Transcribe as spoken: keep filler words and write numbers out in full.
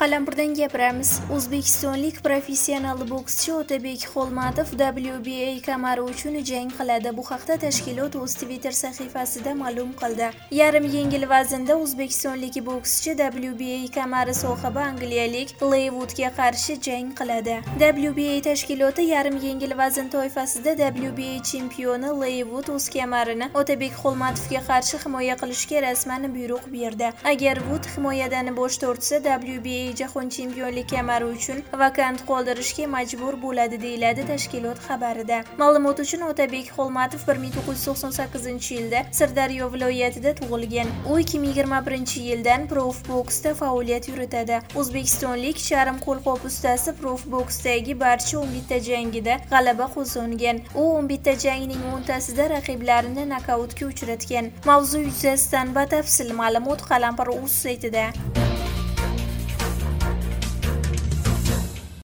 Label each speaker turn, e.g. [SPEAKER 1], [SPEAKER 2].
[SPEAKER 1] Qalampirdan gapiramiz. O'zbekistonlik professional bokschi Otabek Xolmatov W B A kamari uchun jang qiladi. Bu haqda tashkilot o'z Twitter sahifasida ma'lum qildi. Yarim yengil vaznda o'zbekistonlik bokschi W B A kamari sohibi angliyalik Leigh Woodga qarshi jang qiladi. W B A tashkiloti yarim yengil vazn toifasida W B A chempioni Leigh Wood o'z kamarini Otabek Xolmatovga qarshi himoya qilishga rasman buyruq berdi. Agar Wood himoyadan bosh tortsa, W B A Jahon chempionlik kamari uchun vakant qoldirishga majbur bo'ladi, deyiladi tashkilot xabarida. Ma'lumot uchun, Otabek Xolmatov bir ming to'qqiz yuz to'qson sakkizinchi yilda Sirdaryo viloyatida tug'ilgan. U ikki ming yigirma birinchi yildan prof boksda faoliyat yuritadi. O'zbekistonlik charm qo'lqop ustasi prof boksdagi barcha o'n bitta jangida g'alaba qozongan. U o'n bitta jangning o'ntasida raqiblarini nokautga uchratgan. Mavzu yuzasidan batafsil ma'lumot Qalampir.uz saytida.